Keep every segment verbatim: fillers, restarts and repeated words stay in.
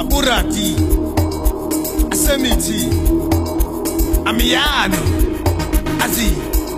urati asemithi amiyano azi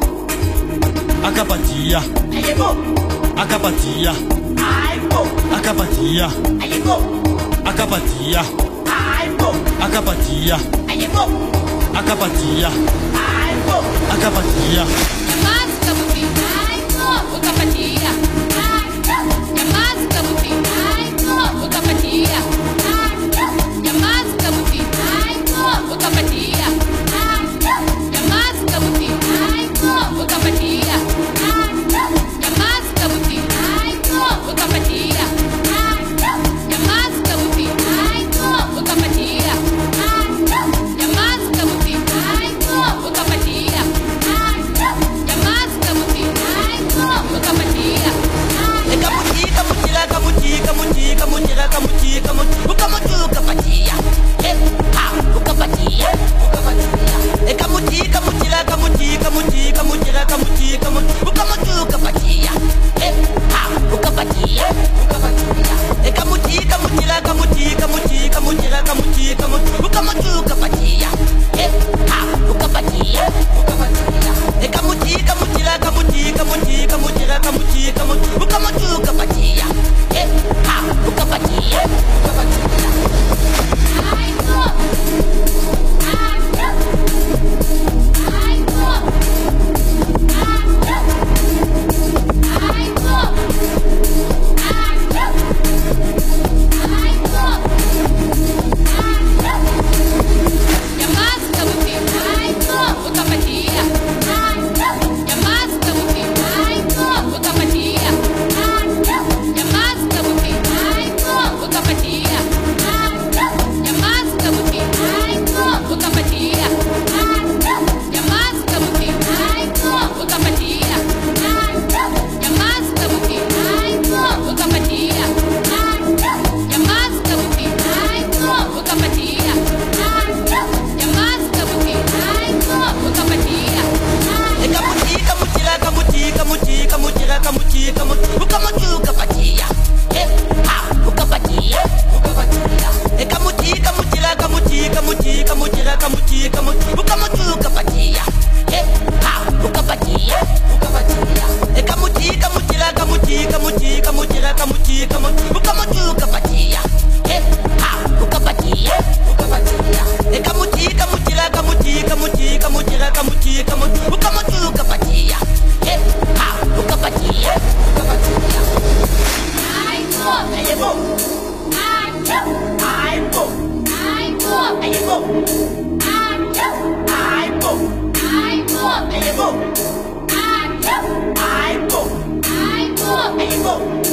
akapatia ayebo akapatia ayebo akapatia ayebo akapatia ayebo akapatia ayebo akapatia ayebo akapatia Jamás kabuti ayebo ukapatia Jamás kabuti ayebo ukapatia Jamás kabuti ayebo ukapatia Jamás kabuti ayebo ukapatia Jamás kabuti ayebo ukapatia Jamás kabuti ayebo ukapatia Jamás kabuti ayebo ukapatia Jamás kabuti ayebo ukapatia Kamuti kamutira kamuti kamuti kamutira kamuti kamuti ukamuti ukapatia eh ha ukapatia ukapatia e kamuti kamutira kamuti kamuti kamutira kamuti kamuti ukamuti ukapatia eh ha ukapatia ukapatia e kamuti kamutira kamuti kamuti kamutira kamuti kamuti ukamuti ukapatia eh ha ukapatia ukapatia e kamuti kamutira kamuti kamuti kamutira kamuti kamuti ukamuti ukapatia eh ha ukapatia ukapatia Ayebo Ayebo Ayebo Ayebo Jamás kabuti ayebo ukapatia Jamás kabuti ayebo ukapatia Jamás kabuti ayebo ukapatia Jamás kabuti ayebo ukapatia Jamás kabuti ayebo ukapatia Jamás kabuti ayebo ukapatia Jamás kabuti ayebo ukapatia Jamás kabuti ayebo ukapatia e kamuti kamutira kamuti kamuti kamutira kamuti kamuti ukamuti ukapatia eh ha ukapatia ukapatia e kamuti kamutira kamuti kamuti kamutira kamuti kamuti ukamuti ukapatia eh ha ukapatia ukapatia e kamuti kamutira kamuti kamuti kamutira kamuti kamuti ukamuti ukapatia eh ha ukapatia ukapatia e kamuti kamutira kamuti kamuti kamutira kamuti kamuti ukamuti ukapatia eh ha ukapatia ukapatia Ayebo ayebo Ayebo ayebo Ayebo ayebo Ayebo ayebo Ayebo ayebo Ayebo ayebo ayebo